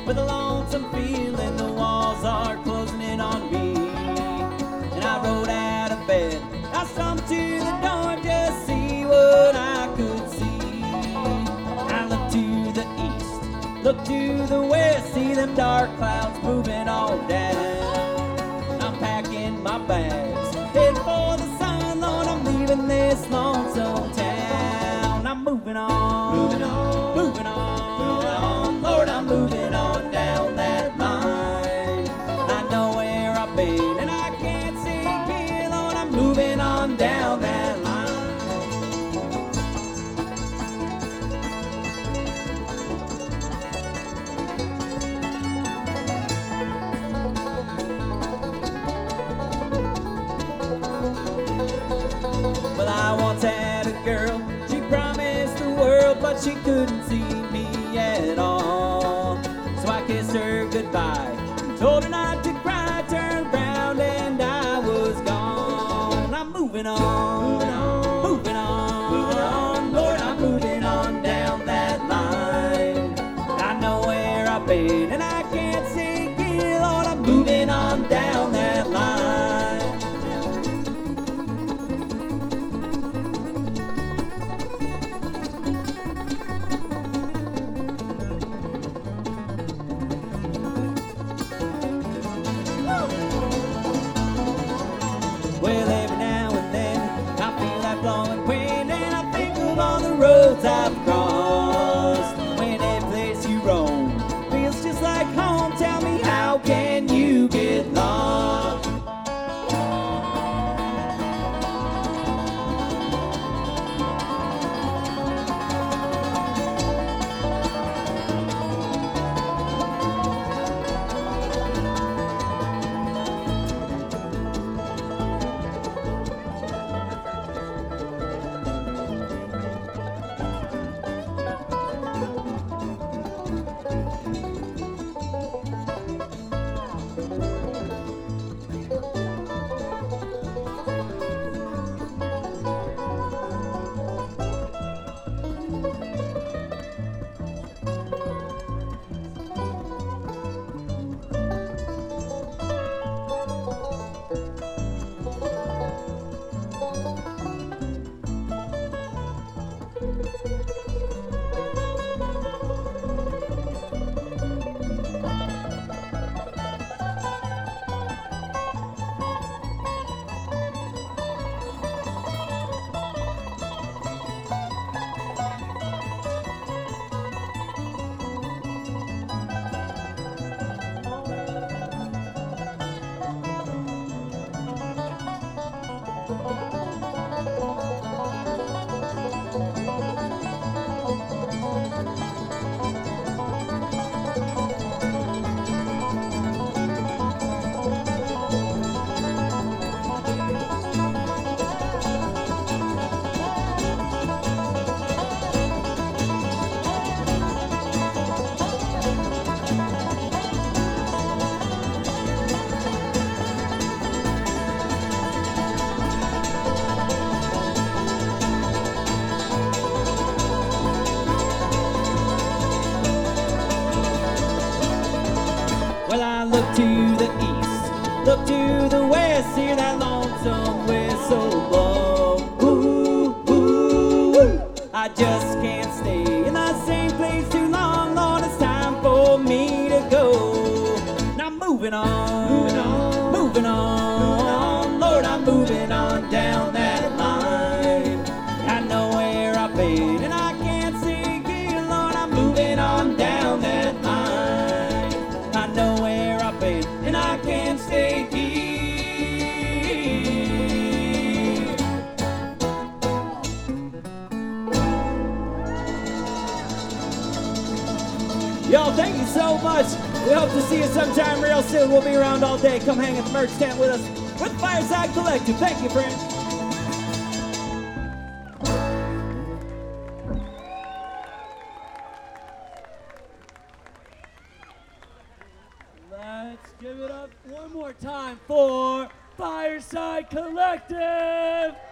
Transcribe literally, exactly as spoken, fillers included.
with a lonesome feeling, the walls are closing in on me. And I rolled out of bed, I stumbled to the door just to see what I could see. I looked to the east, looked to the west, see them dark clouds moving on down. I'm packing my bags, heading for the sun, Lord, I'm leaving this lonesome town. I'm moving on, moving on, moving on, moving on. Lord, I'm moving on down that line. I know where I've been and I can't see here, Lord, I'm moving on down that line. Well, I once had a girl, she promised the world, but she couldn't see me at all. So I kissed her goodbye, told her not to cry, turned around and I was gone. I'm moving on, moving on, moving on, moving on. Lord, I'm moving on down that line. I know where I've been and I can't see here, Lord, I'm moving on down that line. Well, every now and then I feel that blowing wind, and I think of all the roads I've crossed. When every place you roam feels just like home, tell me, how can you get lost? Well, I look to the east, look to the west, hear that lonesome whistle blow. Ooh, ooh, ooh. I just can't stay in the same place too long, Lord, it's time for me to go. Now I'm moving on, moving on, moving on, Lord, I'm moving on down that line. I know where I've been and I can't see here, Lord, I'm moving on down that line. I know where I've been and I can't stay here. Y'all, thank you so much. We hope to see you sometime real soon. We'll be around all day. Come hang at the merch tent with us with Fireside Collective. Thank you, friends. Let's give it up one more time for Fireside Collective.